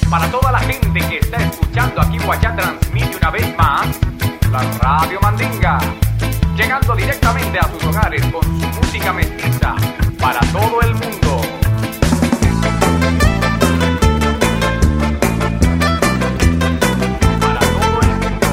Para toda la gente que está escuchando aquí Guayá transmite una vez más la Radio Mandinga, llegando directamente a sus hogares con su música mestiza para todo el mundo. Para todo el mundo.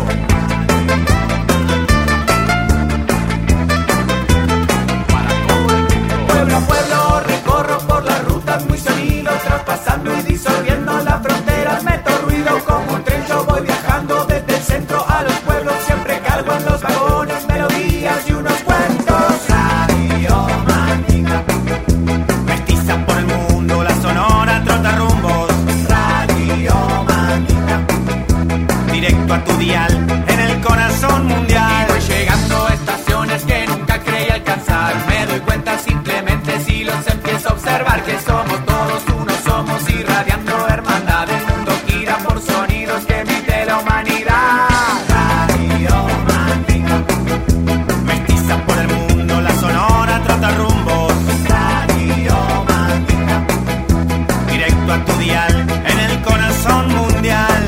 Para todo el mundo. Pueblo a pueblo recorro por las rutas muy sonido, traspasando y disolviendo las fronteras, meto ruido como un tren, yo voy viajando desde el centro a los pueblos, siempre cargo en los vagones melodías y unos cuentos. Radio Mandinga, mestiza por el mundo, la sonora trota rumbos. Radio Mandinga, directo a tu dial, en el corazón mundial. Y voy llegando a estaciones que nunca creí alcanzar, me doy cuenta simplemente si los empiezo a observar, que somos todos uno, somos irradiando hermandad, el mundo gira por sonidos que emite la humanidad. Radio Mandinga, mestiza por el mundo, la sonora trota rumbos. Radio Mandinga, directo a tu dial, en el corazón mundial.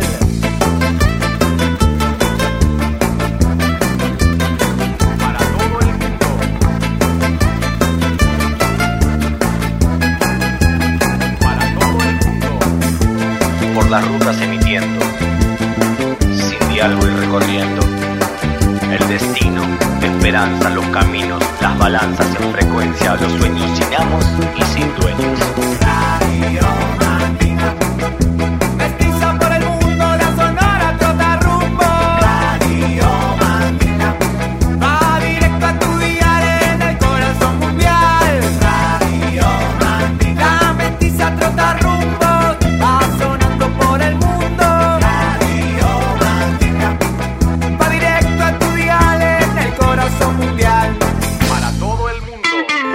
Para todo el mundo. Para todo el mundo. Por las rutas emitiendo, sin diálogo y recorriendo, el destino, la esperanza, los caminos, las balanzas en frecuencia, los sueños sin amos y sin dueños. Radio Mandinga, mestiza por el mundo, la sonora trota rumbo. Radio Mandinga, va directo a tu dial, en el corazón mundial. Radio Mandinga, la mestiza trota rumbo, va sonando por el mundo. Radio Mandinga, va directo a tu dial, en el corazón mundial. Para todo el mundo.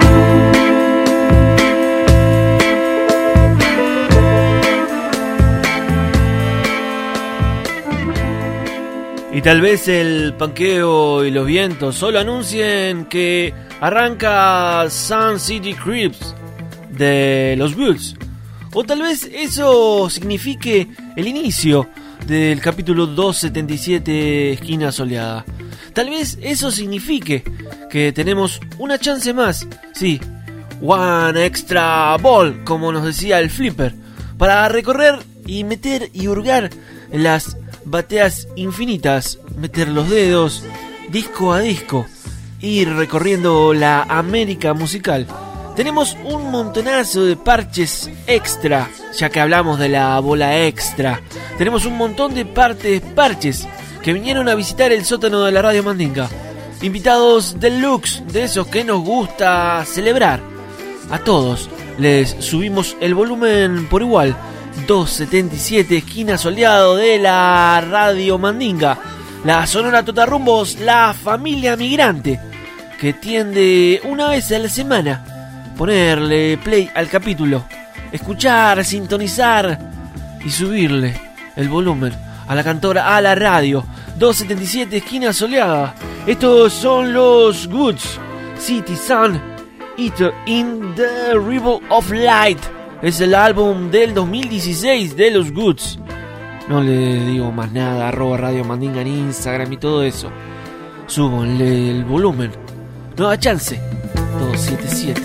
Y tal vez el panqueo y los vientos solo anuncien que arranca Sun City Creeps de los Goods. O tal vez eso signifique el inicio del capítulo 277, Esquina Soleada. Tal vez eso signifique que tenemos una chance más, sí, one extra ball, como nos decía el Flipper, para recorrer y meter y hurgar en las bateas infinitas, meter los dedos disco a disco, ir recorriendo la América musical. Tenemos un montonazo de parches extra, ya que hablamos de la bola extra. Tenemos un montón de parches que vinieron a visitar el sótano de la Radio Mandinga. Invitados deluxe, de esos que nos gusta celebrar. A todos les subimos el volumen por igual. 277, esquina soleado de la Radio Mandinga, la sonora Totarrumbos, la familia migrante, que tiende una vez a la semana ponerle play al capítulo, escuchar, sintonizar y subirle el volumen a la cantora, a la radio. 277, esquina soleada. Estos son los Goods, City Sun, Eater in the River of Light. Es el álbum del 2016 de los Goods. No le digo más nada, @Radio Mandinga en Instagram y todo eso. Súbanle el volumen. Nueva chance. 277.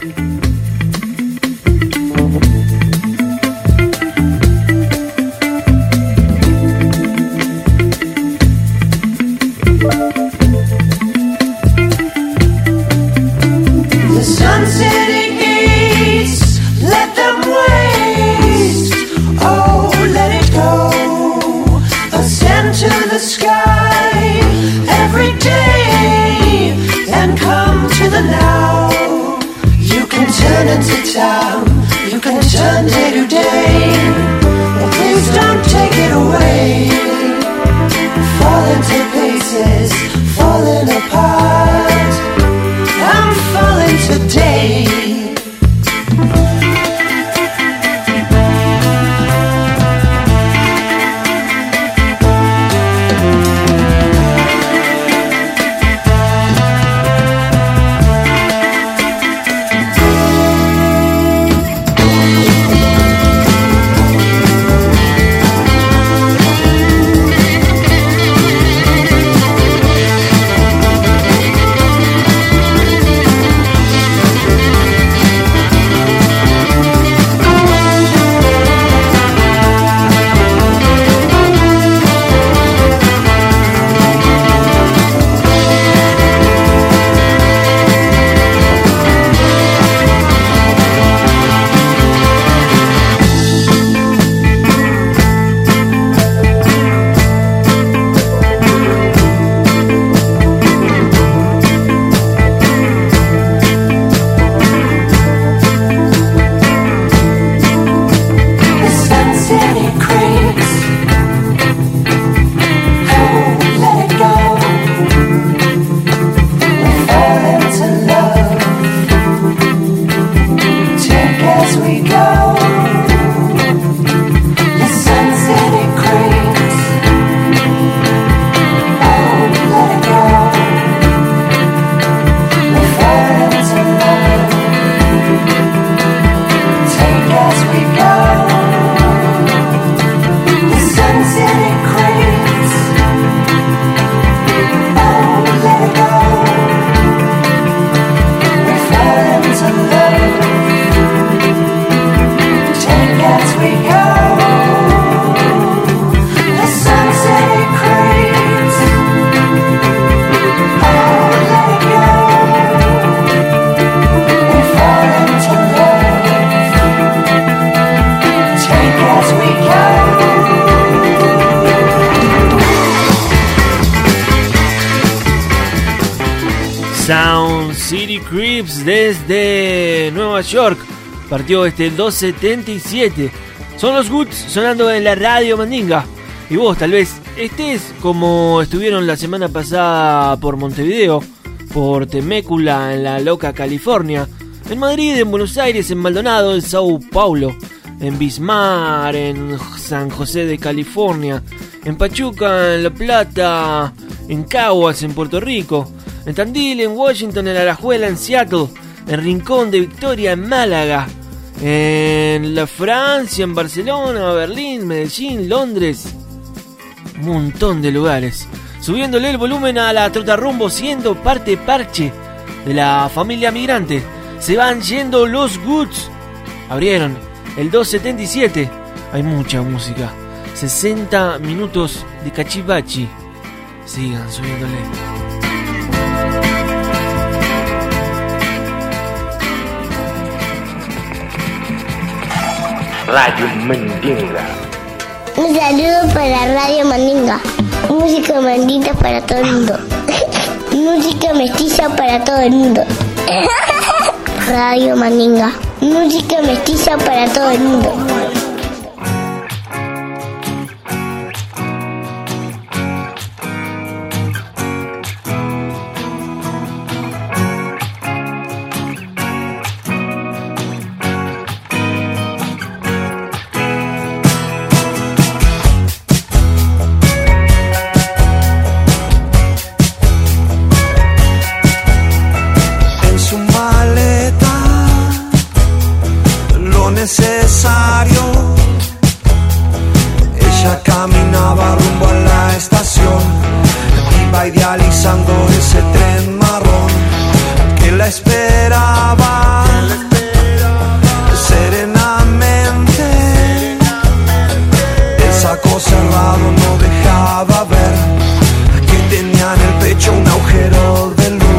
The sun setting east, let them waste. Oh, let it go. Ascend to the sky every day and come to the now. You can turn into town, you can turn day to day. But please don't take it away. Fall into pieces, falling apart. I'm falling today. Sound City Creeps desde Nueva York. Partió este 277. Son los Goods sonando en la Radio Mandinga. Y vos tal vez estés como estuvieron la semana pasada por Montevideo, por Temécula en la loca California, en Madrid, en Buenos Aires, en Maldonado, en Sao Paulo, en Bismarck, en San José de California, en Pachuca, en La Plata, en Caguas, en Puerto Rico, en Tandil, en Washington, en Alajuela, en Seattle, en Rincón de Victoria, en Málaga, en la Francia, en Barcelona, Berlín, Medellín, Londres, un montón de lugares. Subiéndole el volumen a la trotarrumbo, siendo parte parche de la familia migrante. Se van yendo los Goods. Abrieron el 277. Hay mucha música. 60 minutos de cachivachi. Sigan subiéndole. Radio Mandinga. Un saludo para Radio Mandinga. Música mandita para todo el mundo. Música mestiza para todo el mundo. Radio Mandinga. Música mestiza para todo el mundo. Ella caminaba rumbo a la estación, iba idealizando ese tren marrón que la esperaba serenamente. El saco cerrado no dejaba ver que tenía en el pecho un agujero de luz.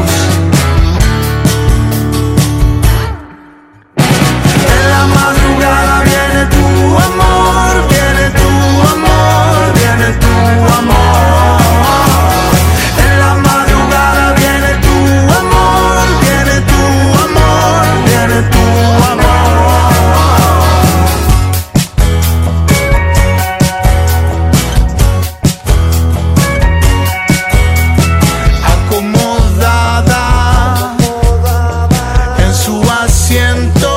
En la madrugada viene tu amor, viene tu amor, viene tu amor. En la madrugada viene tu amor, viene tu amor, viene tu amor. Acomodada en su asiento,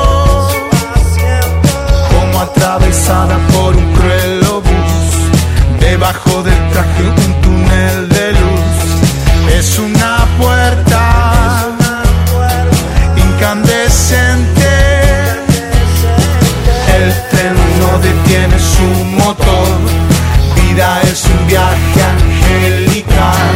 atravesada por un cruel obús, debajo del traje un túnel de luz. Es una puerta incandescente, el tren no detiene su motor, vida es un viaje angelical.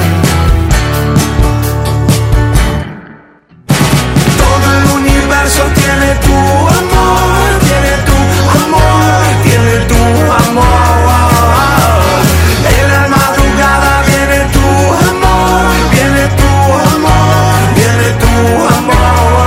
Todo el universo tiene tu amor, tiene tu amor, tiene tu amor. En la madrugada viene tu amor, viene tu amor, viene tu amor.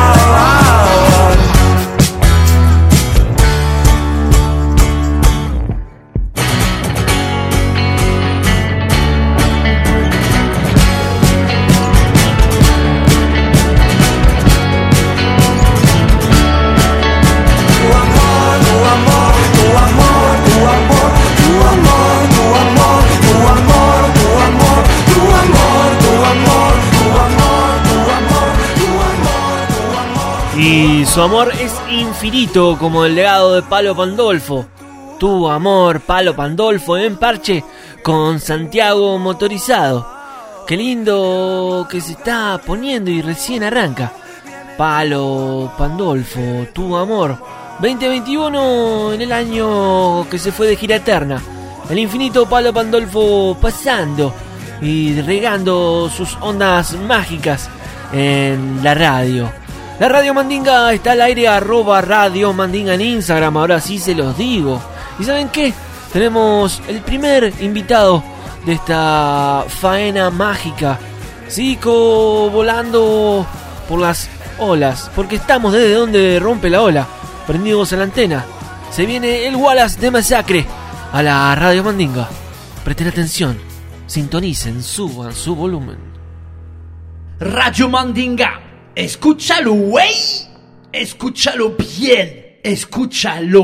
Y su amor es infinito como el legado de Palo Pandolfo. Tu amor, Palo Pandolfo, en parche con Santiago Motorizado. Qué lindo que se está poniendo y recién arranca. Palo Pandolfo, tu amor. 2021 en el año que se fue de gira eterna. El infinito Palo Pandolfo pasando y regando sus ondas mágicas en la radio. La Radio Mandinga está al aire, @Radio Mandinga en Instagram, ahora sí se los digo. ¿Y saben qué? Tenemos el primer invitado de esta faena mágica. Sigo volando por las olas, porque estamos desde donde rompe la ola, prendidos a la antena. Se viene el Wallace de Masacre a la Radio Mandinga. Presten atención, sintonicen, suban su volumen. Radio Mandinga. Escúchalo, güey. Escúchalo bien. Escúchalo.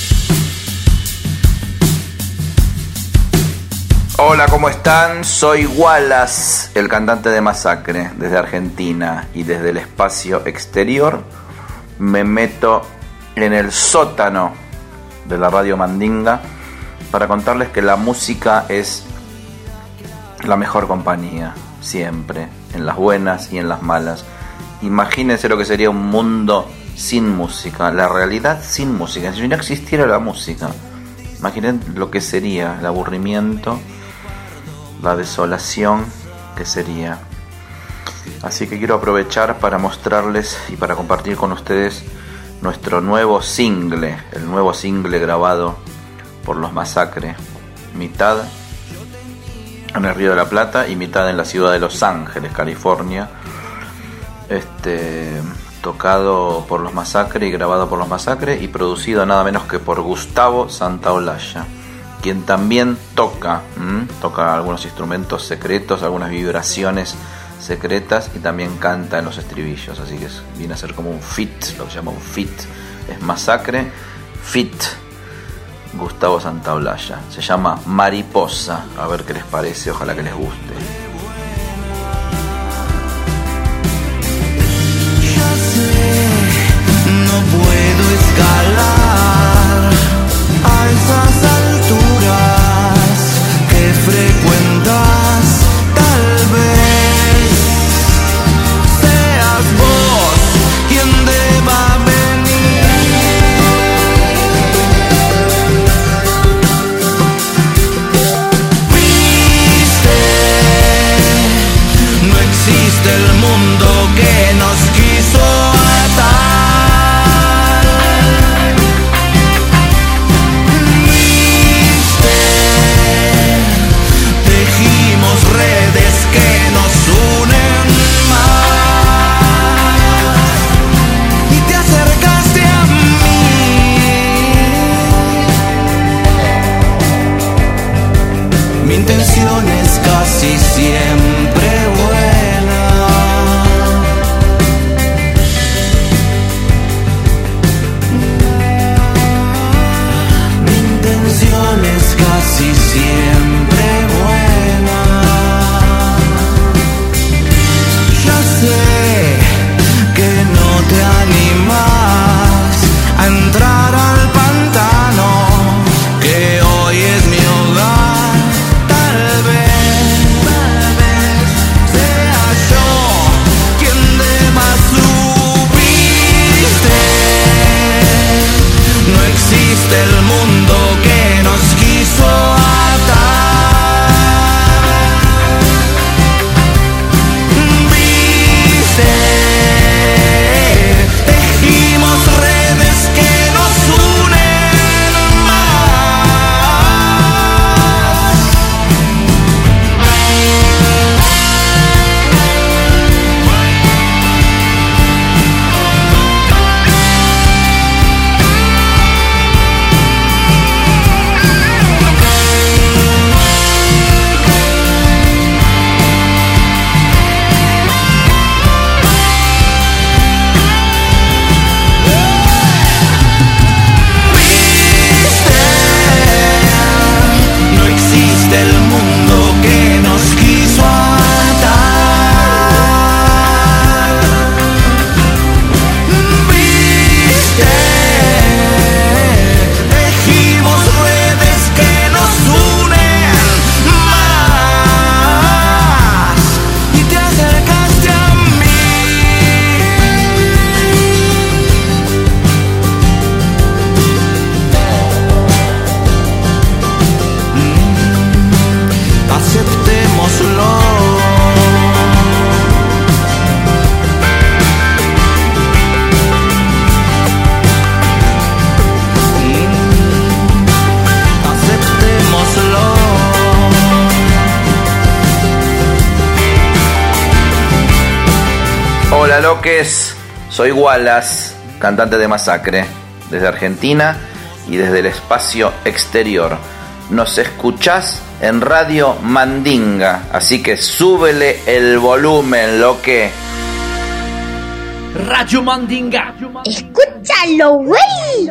Hola, ¿cómo están? Soy Wallace, el cantante de Masacre, desde Argentina, y desde el espacio exterior me meto en el sótano de la Radio Mandinga para contarles que la música es la mejor compañía, siempre, en las buenas y en las malas. Imagínense lo que sería un mundo sin música, la realidad sin música. Si no existiera la música, imaginen lo que sería el aburrimiento, la desolación que sería. Así que quiero aprovechar para mostrarles y para compartir con ustedes nuestro nuevo single, el nuevo single grabado por los Masacre, mitad en el Río de la Plata y mitad en la ciudad de Los Ángeles, California. Tocado por los Masacre y grabado por los Masacre y producido nada menos que por Gustavo Santaolalla, quien también toca algunos instrumentos secretos, algunas vibraciones secretas, y también canta en los estribillos, así que viene a ser como un feat, lo que se llama un feat. Es Masacre feat Gustavo Santaolalla, se llama Mariposa. A ver qué les parece, ojalá que les guste. No puedo escalar a esas alturas que frecuentas. Tal vez seas vos quien deba venir. Viste, no existe el mundo que nos quiso atar. Redes que nos unen más y te acercaste a mí. Mi intención es casi siempre buena. Mi intención es casi siempre buena. Sé que no te animas a entrar al pantano que hoy es mi hogar. Tal vez sea yo quien deba subirte. No existe el mundo que nos quiso atar. Tejimos redes que nos unen más. Del mundo que nos quiso atar. Viste, tejimos redes que nos unen más y te acercaste a aceptémoslo. Aceptémoslo. Hola loques, soy Wallace, cantante de Masacre, desde Argentina y desde el espacio exterior. nos escuchás en Radio Mandinga, así que súbele el volumen, lo que... Radio Mandinga. Escúchalo, güey.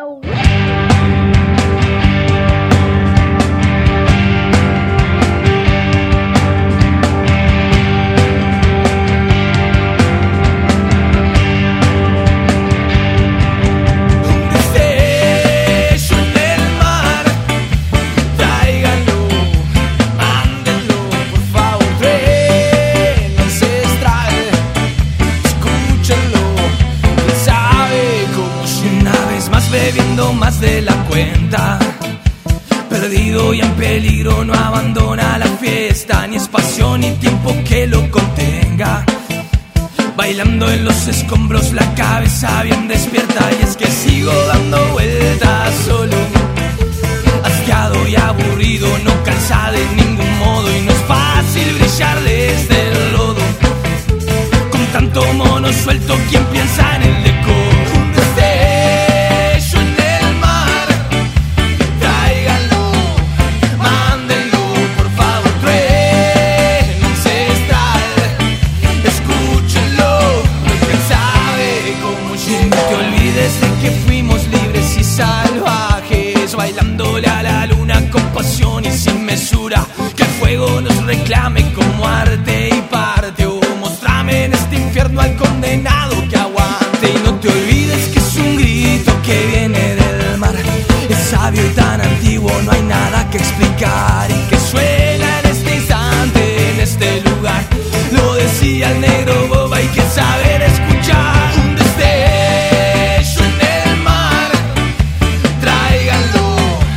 Bebiendo más de la cuenta, perdido y en peligro, no abandona la fiesta, ni espacio ni tiempo que lo contenga. Bailando en los escombros, la cabeza bien despierta, y es que sigo dando vueltas solo, asqueado y aburrido, no calza de ningún modo, y no es fácil brillar desde el lodo. Con tanto mono suelto, ¿quién piensa en el decoro? Bailándole a la luna con pasión y sin mesura, que el fuego nos reclame como arte y parte, o mostrame en este infierno al condenado que aguante. Y no te olvides que es un grito que viene del mar, es sabio y tan antiguo, no hay nada que explicar, y que suena en este instante, en este lugar. Lo decía el negro Bob, hay que saber escuchar. Un destello en el mar, tráiganlo.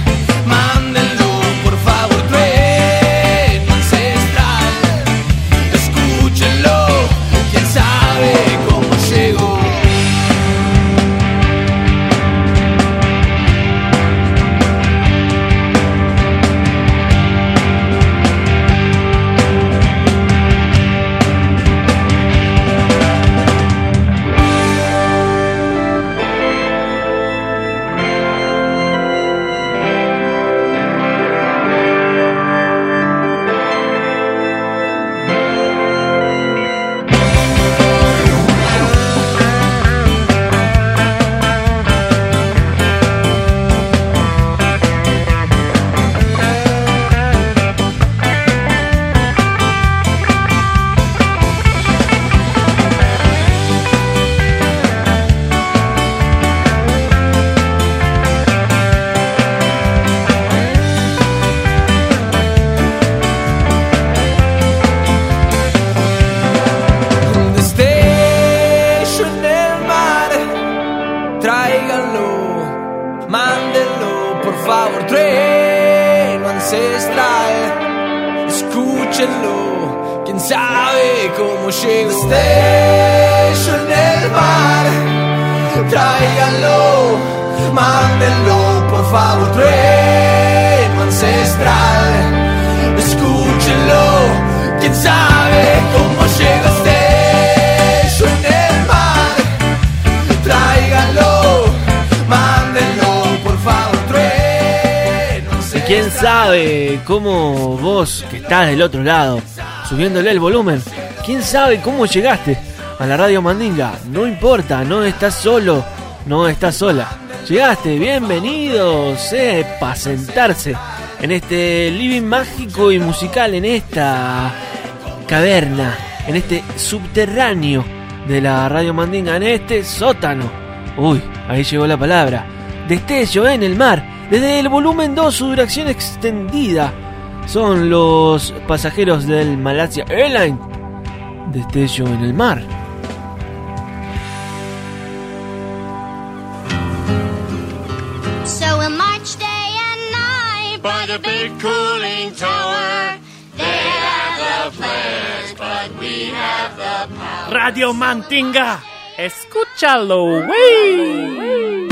Mándenlo, por favor, trueno ancestral. Escúchenlo, quién sabe cómo llegó. Destello en el mar, tráiganlo, mándenlo, por favor, trueno ancestral. Escúchenlo, quién sabe cómo llegó. Destello en el mar, tráiganlo, mándenlo, por favor, trueno ancestral. ¿Quién sabe cómo vos, que estás del otro lado, subiéndole el volumen, quién sabe cómo llegaste a la Radio Mandinga? No importa, no estás solo, no estás sola. Llegaste, bienvenidos, para sentarse en este living mágico y musical, en esta caverna, en este subterráneo de la Radio Mandinga, en este sótano. Uy, ahí llegó la palabra. Destello en el mar, desde el volumen 2, su duración extendida. Son los pasajeros del Malaysia Airlines. Destello en el mar. So we'll march day and night by the big cooling tower. They have the players, but we have the power. Radio Mandinga, escúchalo, wey.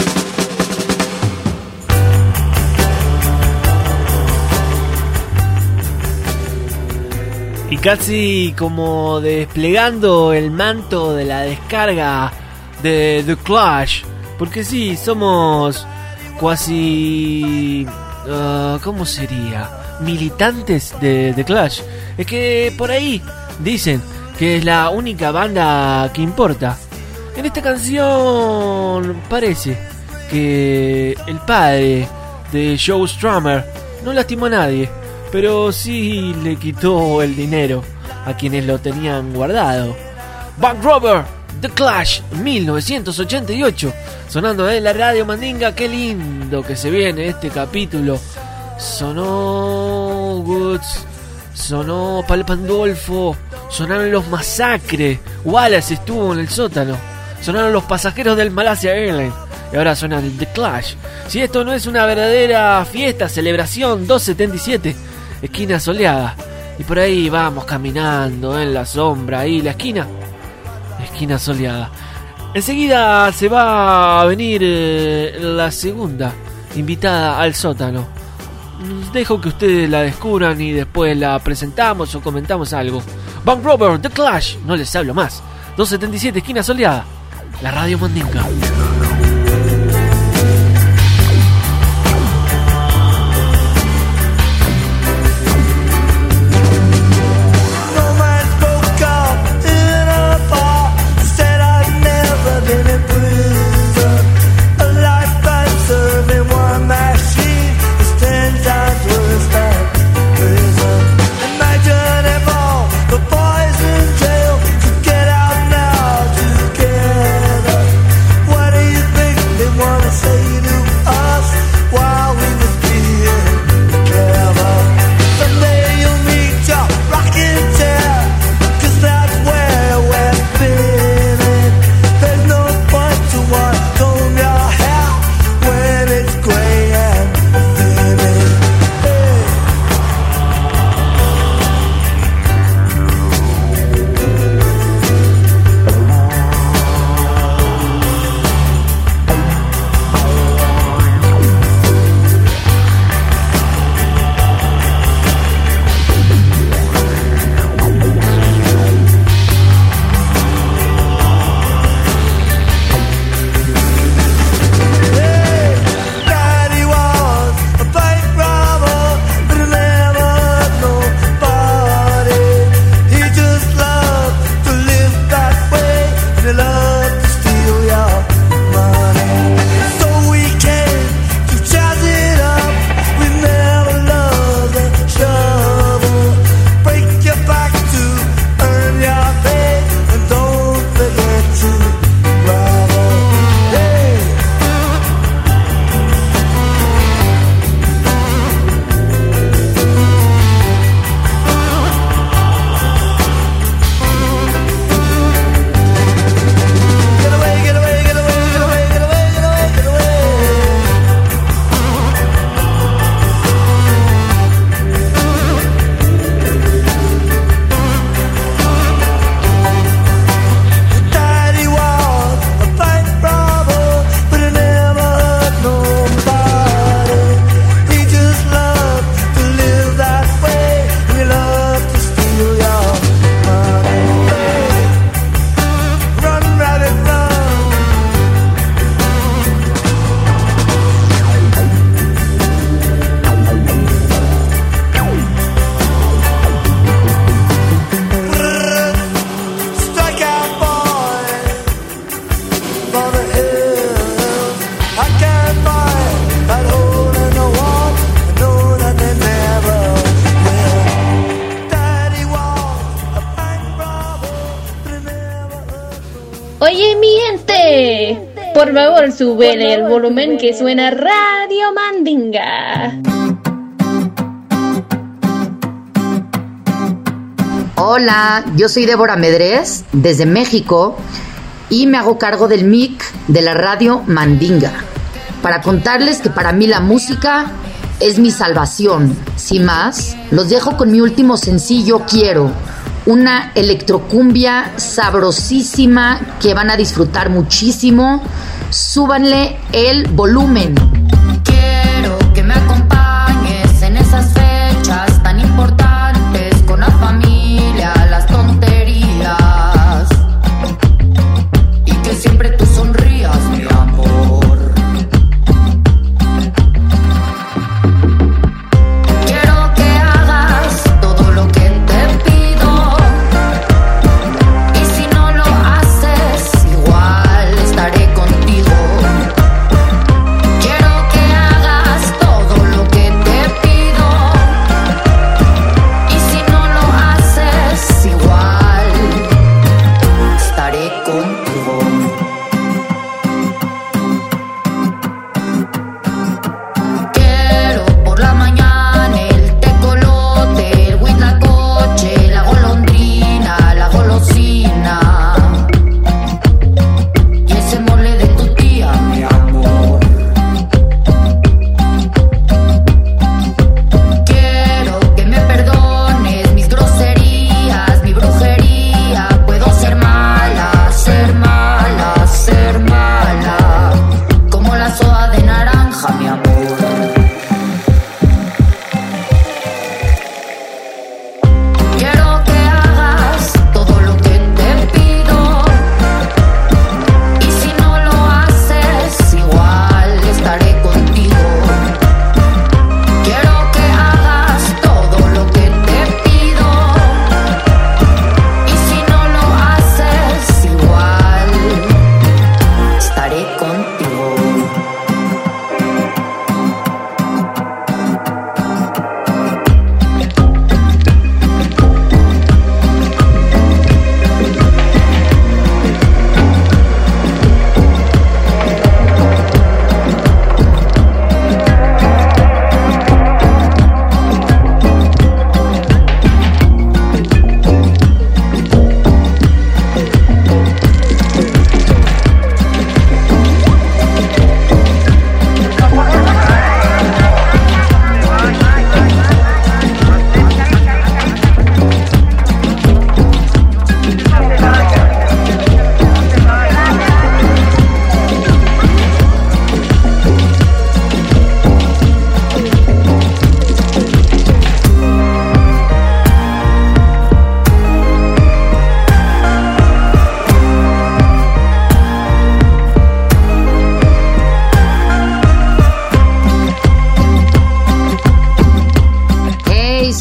Y casi como desplegando el manto de la descarga de The Clash. Porque sí, somos casi... ¿cómo sería? Militantes de The Clash. Es que por ahí dicen que es la única banda que importa. En esta canción parece que el padre de Joe Strummer no lastimó a nadie, pero sí le quitó el dinero a quienes lo tenían guardado. Bank Robber, The Clash, 1988, sonando en la radio Mandinga. Qué lindo que se viene este capítulo. Sonó Woods, sonó Palo Pandolfo, sonaron los Masacre, Wallace estuvo en el sótano, sonaron los Pasajeros del Malasia Airlines y ahora suena el The Clash. Si esto no es una verdadera fiesta, celebración, 277, esquina soleada, y por ahí vamos caminando en la sombra, ahí la esquina soleada. Enseguida se va a venir la segunda invitada al sótano. Dejo que ustedes la descubran y después la presentamos o comentamos algo. Bank Robber, The Clash, no les hablo más. 277, esquina soleada, la radio Mandinga. Oye, mi gente, por favor, súbele el volumen que suena Radio Mandinga. Hola, yo soy Débora Medrés, desde México, y me hago cargo del mic de la Radio Mandinga, para contarles que para mí la música es mi salvación. Sin más, los dejo con mi último sencillo, Quiero, una electrocumbia sabrosísima que van a disfrutar muchísimo. Súbanle el volumen. Quiero que me acompañes en esas fechas tan importantes, con la familia, las tonterías, y que siempre tú sonrías, mi amor.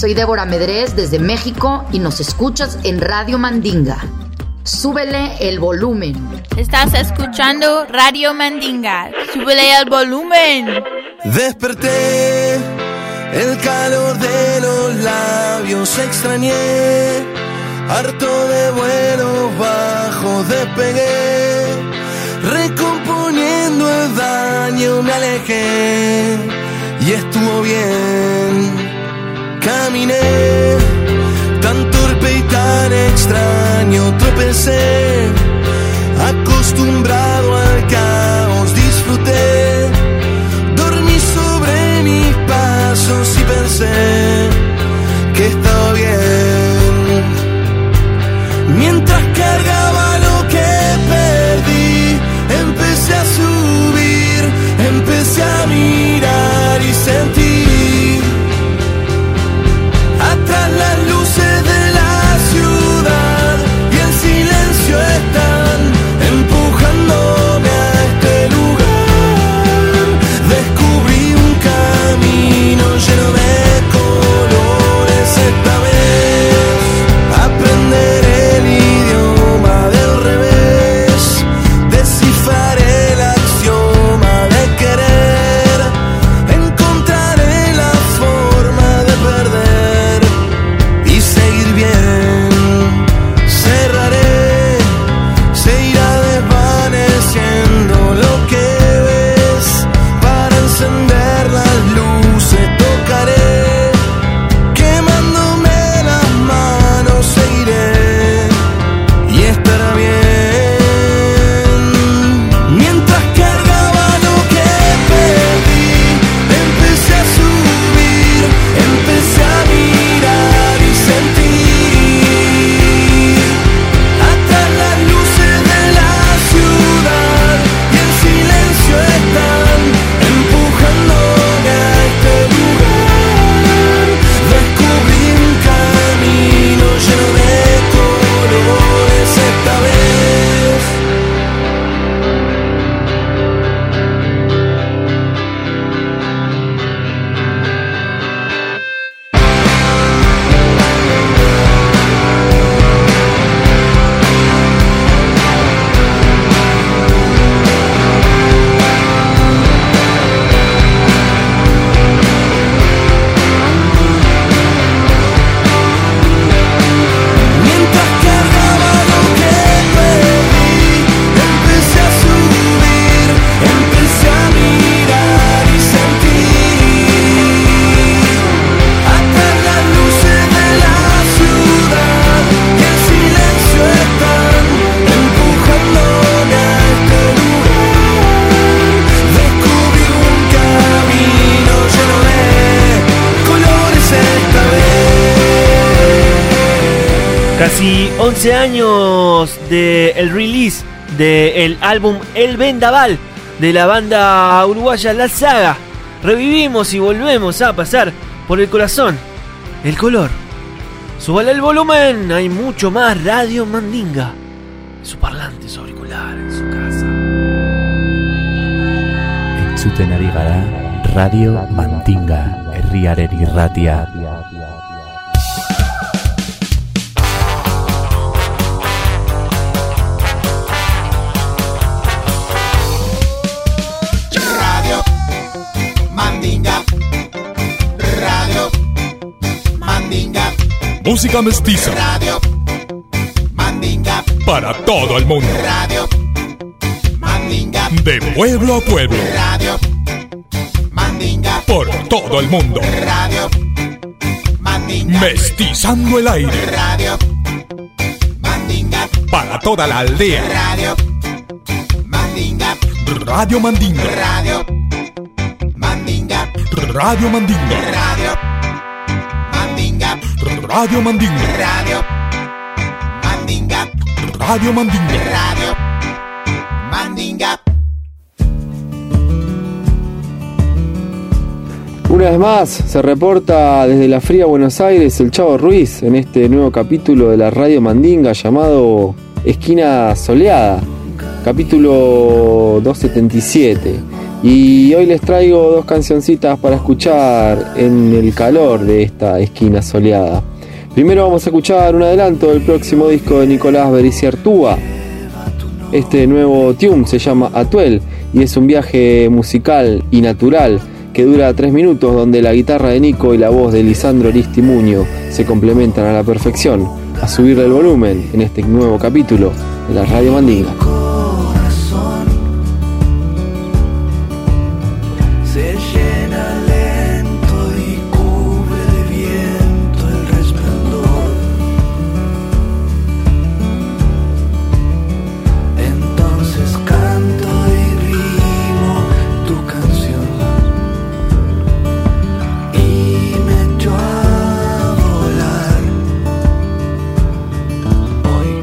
Soy Débora Medrés desde México y nos escuchas en Radio Mandinga. Súbele el volumen. Estás escuchando Radio Mandinga. Súbele el volumen. Desperté, el calor de los labios extrañé. Harto de vuelos bajos despegué. Recomponiendo el daño me alejé. Y estuvo bien. Caminé, tan torpe y tan extraño tropecé, acostumbrado al caos disfruté, dormí sobre mis pasos y pensé que estaba bien. Mientras cargaba lo que perdí, empecé a subir, empecé a mirar y sentir atrás las luces de la ciudad y el silencio están empujándome a este lugar. Descubrí un camino lleno de colores esta vez. Aprender el idioma del revés, descifrar el axioma de querer, encontraré la forma de perder y seguir bien. Cerraré, se irá desvaneciendo lo que ves. Para encender las luces tocaré, quemándome las manos seguiré y estará bien. Mientras cargaba lo que perdí, empecé a subir, empecé a mirar y sentir atrás las luces de la ciudad y el silencio están empujándome a este lugar. Descubrí un camino lleno de colores esta vez. Mientras cargaba lo que perdí, empecé a subir, empecé a mirar y sentir atrás las luces de la ciudad y el silencio están empujándome a este lugar. Descubrí un camino lleno de colores esta vez. Casi 11 años del release del álbum El Vendaval de la banda uruguaya La Saga. Revivimos y volvemos a pasar por el corazón el color. Súbale el volumen, hay mucho más Radio Mandinga. Su parlante, su auricular, en su casa. Entzuten ari gara Radio Mandinga, herriaren irratia. Radio Mandinga, Radio Mandinga, Música mestiza Radio Mandinga, para todo el mundo. Radio Mandinga, De pueblo a pueblo. Radio Mandinga, Por todo el mundo. Radio Mandinga, Mestizando el aire. Radio Mandinga, Para toda la aldea. Radio Mandinga, Radio Mandinga. Radio Mandinga, Radio Mandinga. Radio Mandinga, Radio Mandinga. Radio Mandinga, Radio Mandinga. Radio Mandinga. Una vez más se reporta desde la fría Buenos Aires el Chavo Ruiz en este nuevo capítulo de la Radio Mandinga llamado Esquina Soleada, capítulo 277. Y hoy les traigo dos cancioncitas para escuchar en el calor de esta esquina soleada. Primero vamos a escuchar un adelanto del próximo disco de Nicolás Bericiartúa. Este nuevo tune se llama Atuel y es un viaje musical y natural que dura 3 minutos, donde la guitarra de Nico y la voz de Lisandro Aristimuño se complementan a la perfección. A subirle el volumen en este nuevo capítulo de la Radio Mandinga. Se llena lento y cubre de viento el resplandor. Entonces canto y rimo tu canción y me echo a volar. Hoy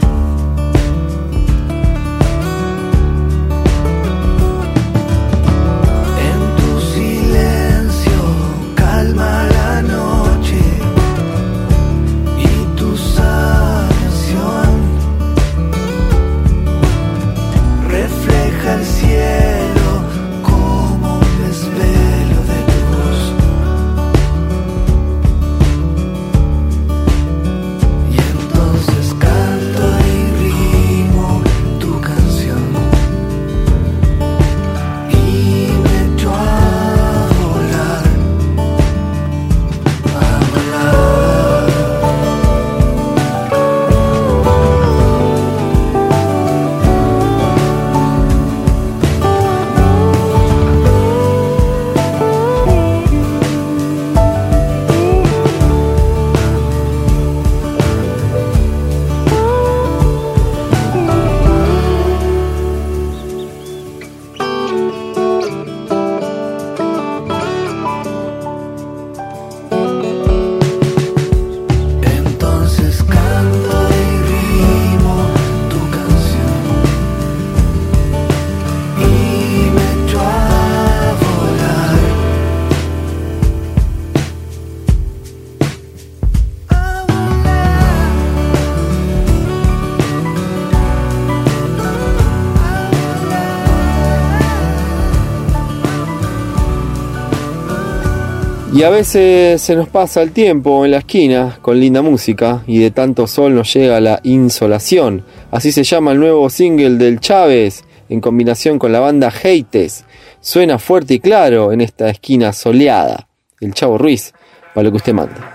Y a veces se nos pasa el tiempo en la esquina con linda música y de tanto sol nos llega la insolación. Así se llama el nuevo single del Chávez en combinación con la banda Heites. Suena fuerte y claro en esta esquina soleada. El Chavo Ruiz, para lo que usted mande.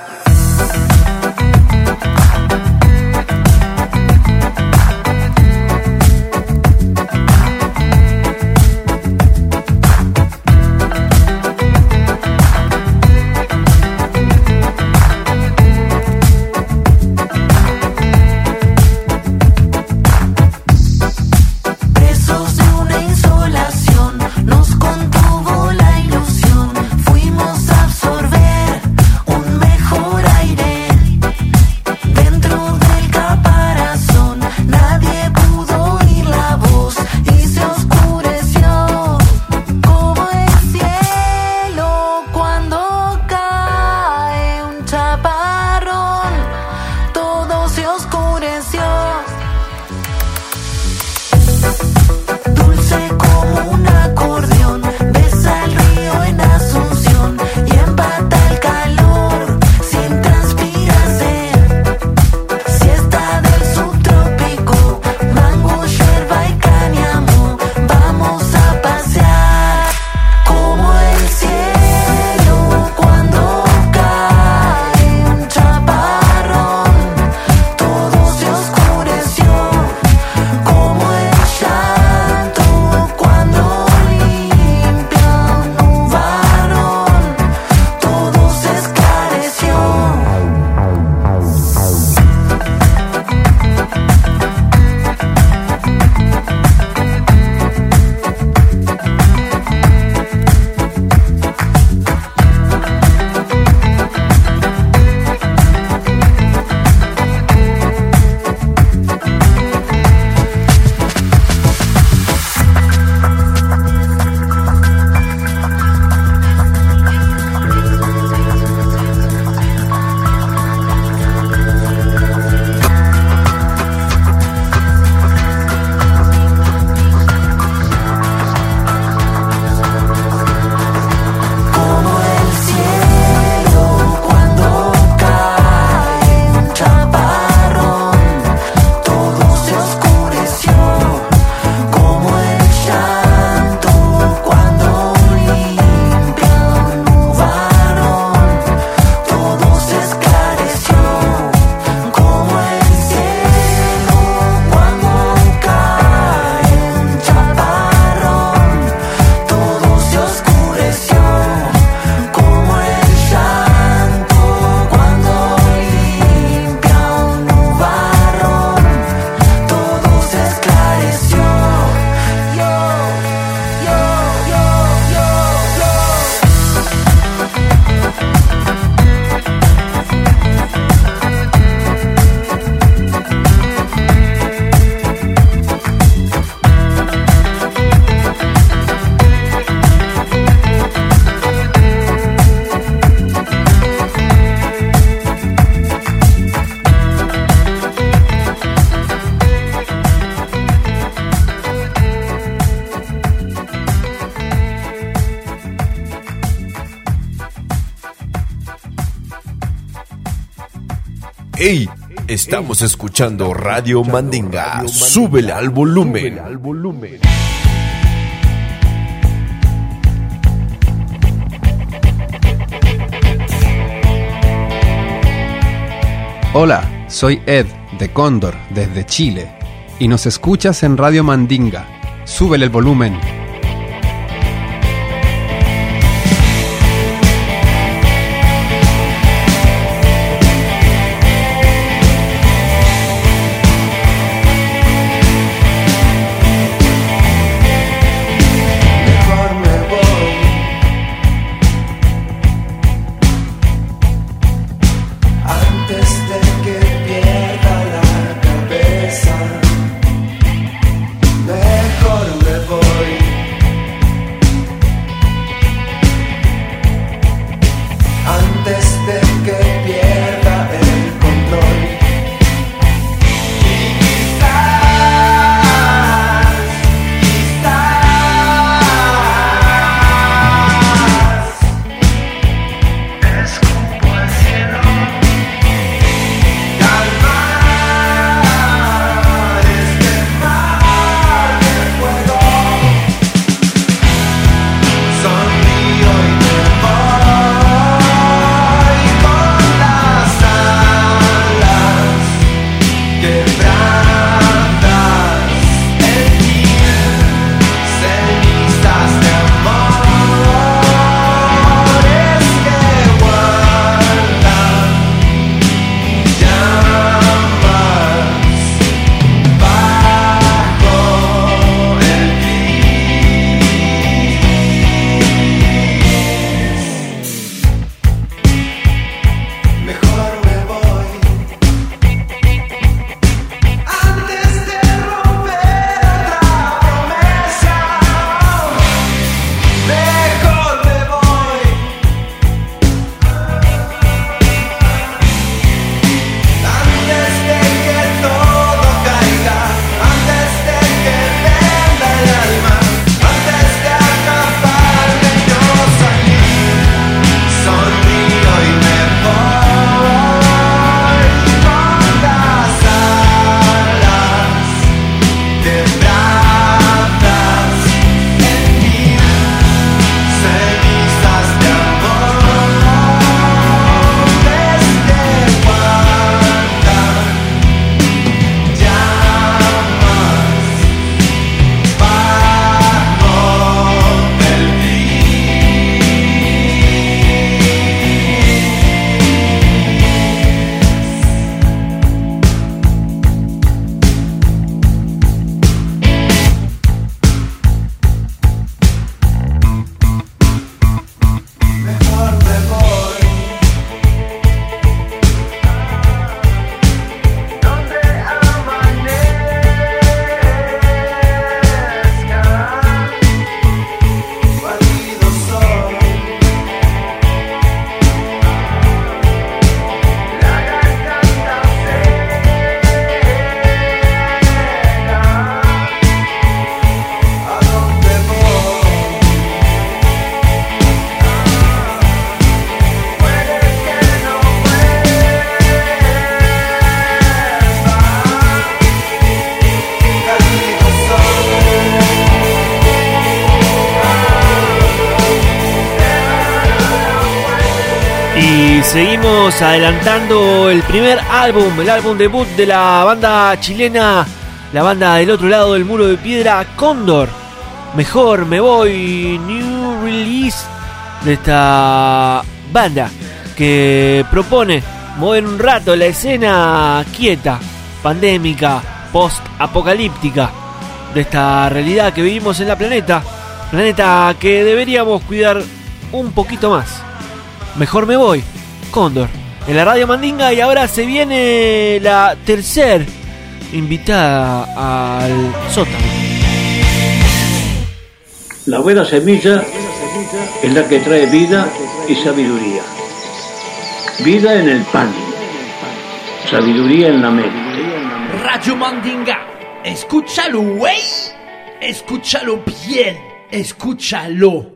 Nos contuvo la ilusión, fuimos a absorber un mejor aire. ¡Ey! Estamos escuchando Radio Mandinga. Súbele al volumen. Hola, soy Ed de Cóndor desde Chile y nos escuchas en Radio Mandinga. Súbele el volumen. Seguimos adelantando el primer álbum, el álbum debut de la banda chilena, la banda del otro lado del muro de piedra, Cóndor. Mejor me voy, new release de esta banda que propone mover un rato la escena quieta, pandémica, post-apocalíptica de esta realidad que vivimos en la planeta que deberíamos cuidar un poquito más. Mejor me voy, Cóndor, en la Radio Mandinga. Y ahora se viene la tercer invitada al sótano. La buena semilla es la que trae vida y sabiduría. Vida en el pan, sabiduría en la mente. Radio Mandinga, escúchalo, güey. Escúchalo bien, escúchalo.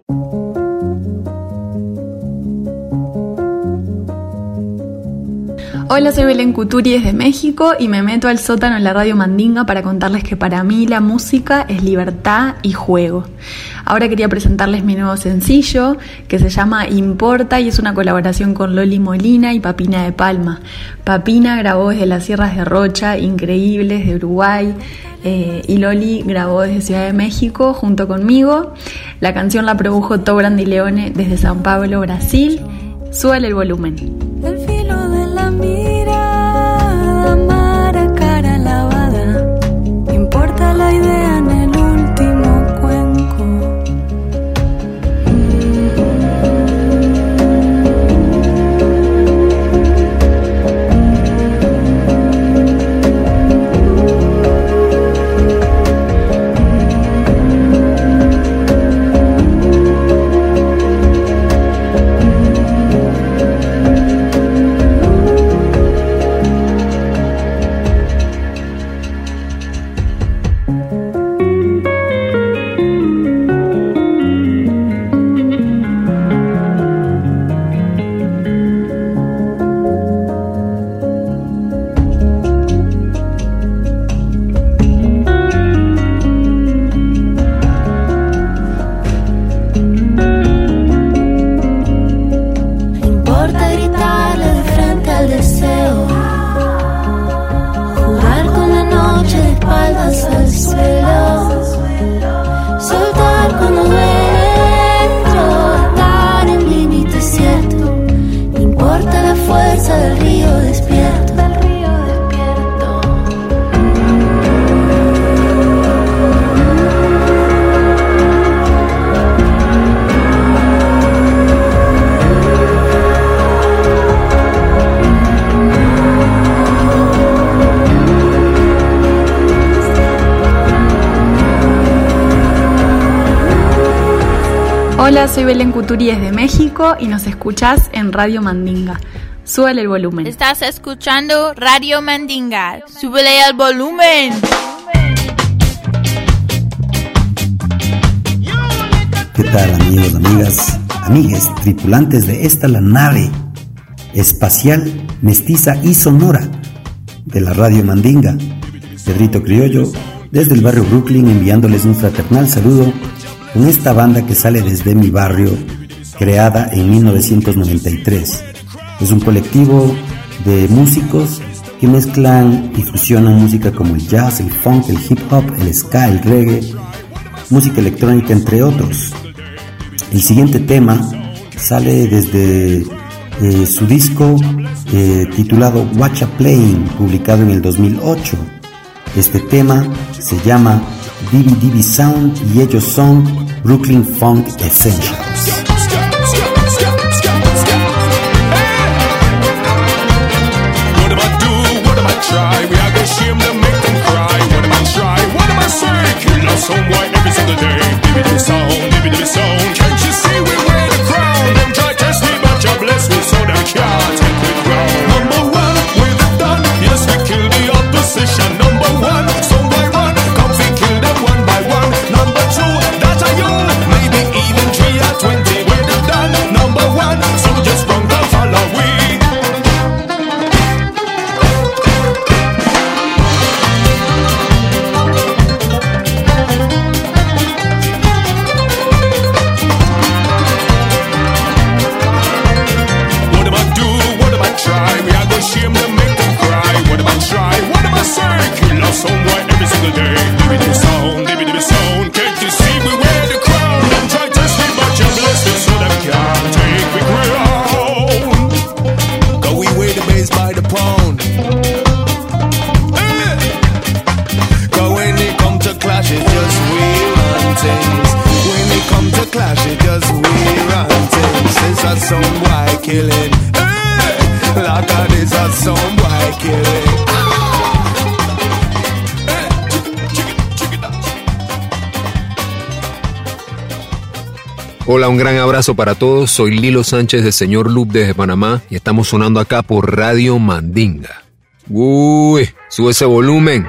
Hola, soy Belén Cuturi desde México y me meto al sótano en la radio Mandinga para contarles que para mí la música es libertad y juego. Ahora quería presentarles mi nuevo sencillo que se llama Importa y es una colaboración con Loli Molina y Papina de Palma. Papina grabó desde las Sierras de Rocha, increíbles, de Uruguay, y Loli grabó desde Ciudad de México junto conmigo. La canción la produjo To Brandi Leone desde San Pablo, Brasil. Súbale el volumen. El filo de la mirada, mar a cara lavada. Importa la idea en el último cuenco. Hola, soy Belén Cuturi desde México y nos escuchás en Radio Mandinga. Súbele el volumen. Estás escuchando Radio Mandinga. Súbele el volumen. ¿Qué tal, amigos, amigas, amigues, tripulantes de esta la nave espacial, mestiza y sonora de la Radio Mandinga? Pedrito Criollo, desde el barrio Brooklyn, enviándoles un fraternal saludo con esta banda que sale desde mi barrio, creada en 1993. Es un colectivo de músicos que mezclan y fusionan música como el jazz, el funk, el hip hop, el ska, el reggae, música electrónica, entre otros. El siguiente tema sale desde su disco titulado Watcha Playing, publicado en el 2008. Este tema se llama Divi Divi Sound y ellos son Brooklyn Funk Essentials. Hola, un gran abrazo para todos. Soy Lilo Sánchez de Señor Loop desde Panamá y estamos sonando acá por Radio Mandinga. Uy, sube ese volumen.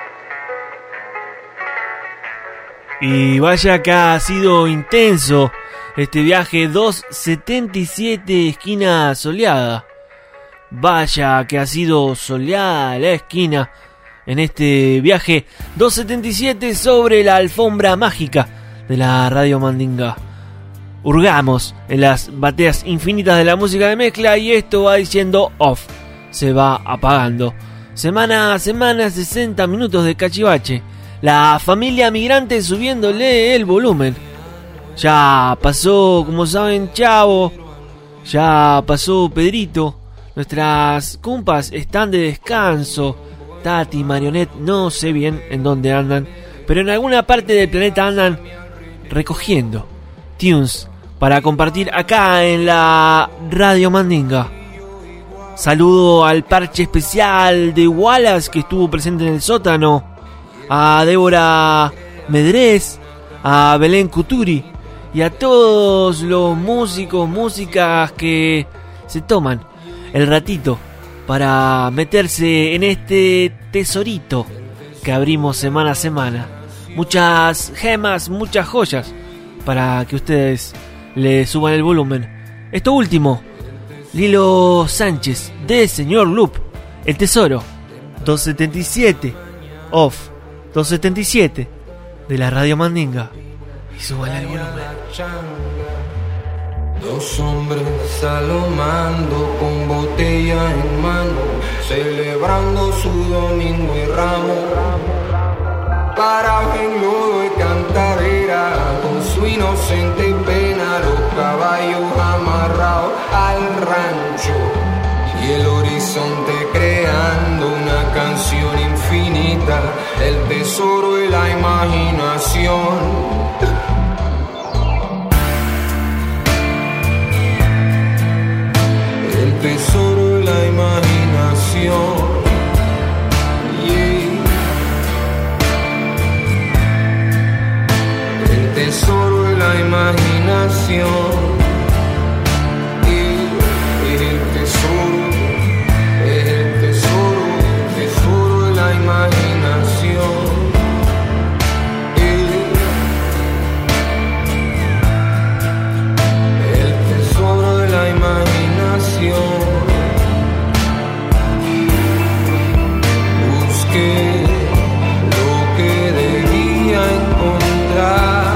Y vaya que ha sido intenso Este viaje 277 esquina soleada. Vaya que ha sido soleada la esquina en este viaje 277 sobre la alfombra mágica de la Radio Mandinga. Hurgamos en las bateas infinitas de la música de mezcla y esto va diciendo off. Se va apagando. Semana a semana 60 minutos de cachivache. La familia migrante subiéndole el volumen. Ya pasó, como saben, Chavo. Ya pasó Pedrito. Nuestras compas están de descanso. Tati, Marionette, no sé bien en dónde andan, pero en alguna parte del planeta andan recogiendo tunes para compartir acá en la Radio Mandinga. Saludo al parche especial de Wallace que estuvo presente en el sótano, a Débora Medrés, a Belén Cuturi y a todos los músicos, músicas que se toman el ratito para meterse en este tesorito que abrimos semana a semana. Muchas gemas, muchas joyas para que ustedes le suban el volumen. Esto último, Lilo Sánchez de Señor Loop, El Tesoro, 277, off, 277 de la Radio Mandinga. Y suban el volumen. Dos hombres salomando con botella en mano, celebrando su domingo y ramo. Para en lodo de cantarera, con su inocente pena, los caballos amarrados al rancho. Y el horizonte creando una canción infinita, el tesoro de la imaginación. Tesoro de la imaginación, yeah. El tesoro de la imaginación, yeah. Es el tesoro, es el tesoro, el tesoro de la imaginación, yeah. El tesoro de la imaginación. Busqué lo que debía encontrar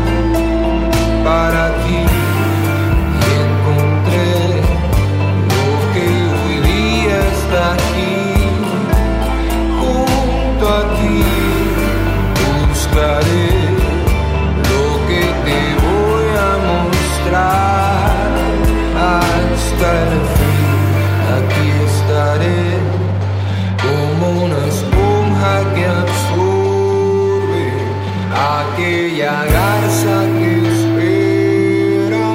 para ti y encontré lo que hoy día está aquí junto a ti. Buscaré lo que te voy a mostrar hasta el fin. Aquí estaré como una esponja que absorbe aquella garza que espera.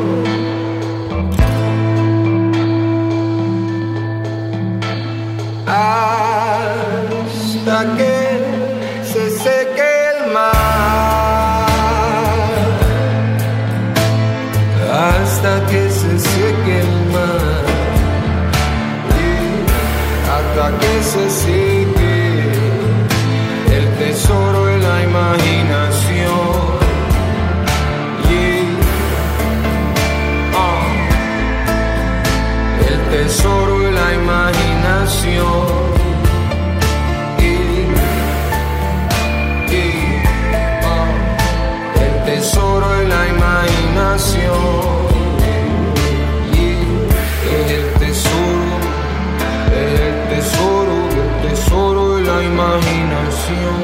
Hasta que se seque el mar, hasta que se seque el mar, hasta que se seque el tesoro de la imaginación, yeah. El tesoro de la imaginación, yeah. El tesoro de la imaginación. Imaginación,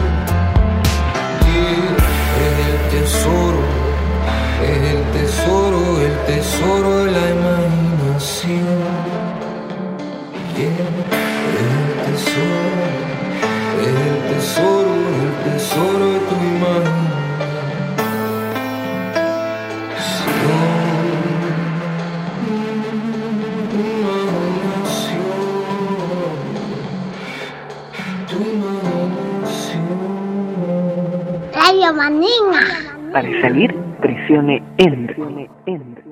yeah. Es el tesoro, es el tesoro, el tesoro de la imaginación, yeah. Es el tesoro, es el tesoro, el tesoro de tu imaginación. Radio Mandinga. Para salir, presione Enter.